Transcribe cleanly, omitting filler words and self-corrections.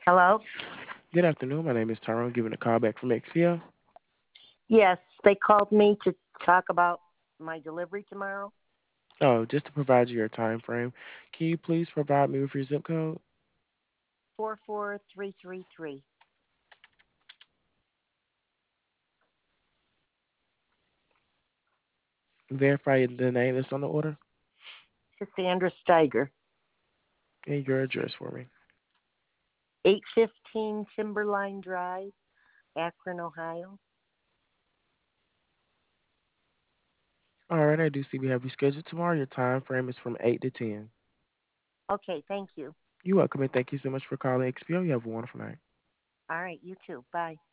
Hello? Good afternoon. My name is Tyrone, giving a call back from XPO. Yes, they called me to talk about my delivery tomorrow. Oh, just to provide you your time frame, can you please provide me with your zip code? 44333. Verify the name that's on the order Cassandra Steiger. and your address for me. 815 Timberline Drive, Akron, Ohio. All right, I do see we have you scheduled tomorrow. Your time frame is from 8 to 10. Okay, thank you. You're welcome, and thank you so much for calling XPO. You have a wonderful night. All right, you too. Bye.